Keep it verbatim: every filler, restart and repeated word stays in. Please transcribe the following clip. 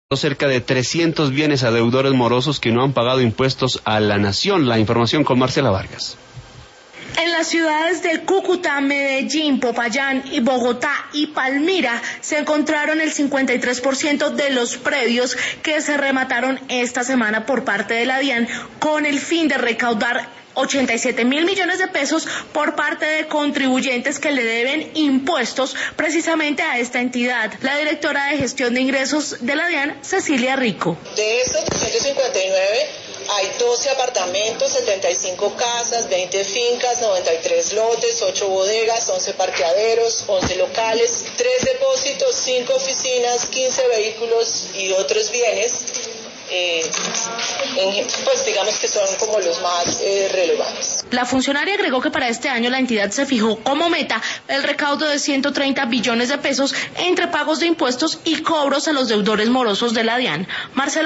cerca de trescientos bienes a deudores morosos que no han pagado impuestos a la nación. La información con Marcela Vargas. En las ciudades de Cúcuta, Medellín, Popayán y Bogotá y Palmira se encontraron el cincuenta y tres por ciento de los predios que se remataron esta semana por parte de la DIAN con el fin de recaudar ochenta y siete mil millones de pesos por parte de contribuyentes que le deben impuestos precisamente a esta entidad. La directora de gestión de ingresos de la DIAN, Cecilia Rico. De estos trescientos cincuenta y nueve hay doce apartamentos, setenta y cinco casas, veinte fincas, noventa y tres lotes, ocho bodegas, once parqueaderos, once locales, tres depósitos, cinco oficinas, quince vehículos y otros bienes. Eh, en, pues digamos que son como los más eh, relevantes. La funcionaria agregó que para este año la entidad se fijó como meta el recaudo de ciento treinta billones de pesos entre pagos de impuestos y cobros a los deudores morosos de la DIAN. Marcela